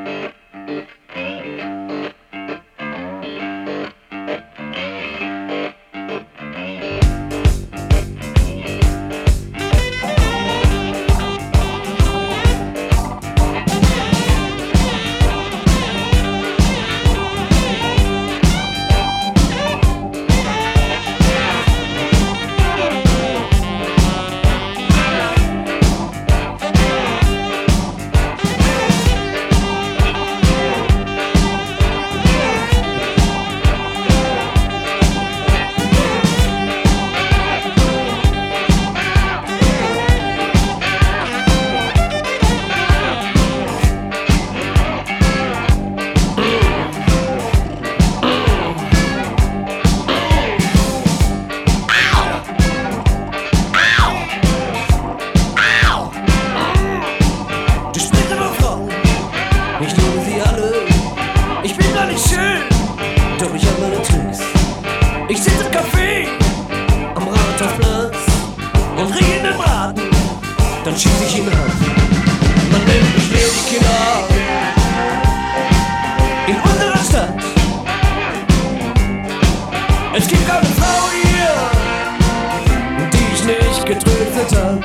Doch ich hab meine Tricks. Ich sitze im Café am Rathausplatz und rieche in den Braten, dann schieß ich ihn ab. Man nennt mich Lady Killer in unserer Stadt. Es gibt keine Frau hier, die ich nicht getröstet hab.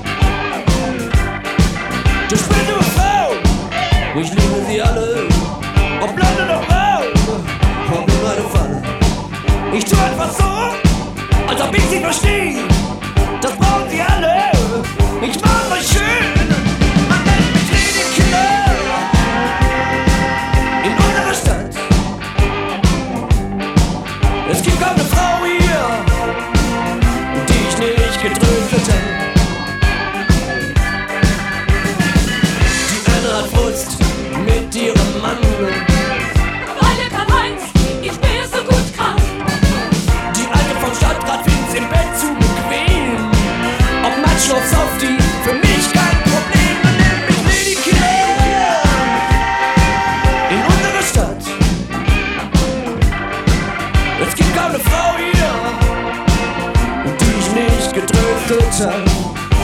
Du sprichst über Frauen, ich liebe sie alle, ob blond oder braun, hab mir meine Falle. Ich tu einfach so, als ob ich sie versteh. Das brauchen sie alle, ich mach euch schön. Man nennt mich Lady Killer in unserer Stadt. Es gibt keine Frau hier, die ich nicht getröstet hab. Die eine hat Brust mit ihrem Mann, weil er kann eins, ich bin so gut kann. die alte vom Stadtrat find's im Bett zu bequem. Ob Macho auf Softie, für mich kein Problem. Man nennt mich Lady Killer in unserer Stadt. Es gibt keine Frau hier, die ich nicht getröstet hab.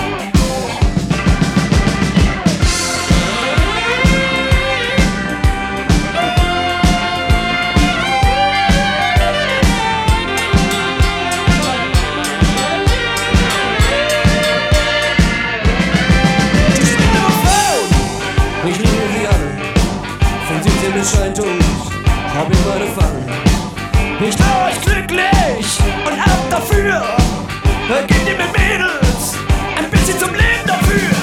Ich liebe sie alle, von 17 bis scheintot, hab ich meine Falle. Ich trau euch glücklich und ab dafür, gebt ihr mit Mädels ein bisschen zum Leben dafür.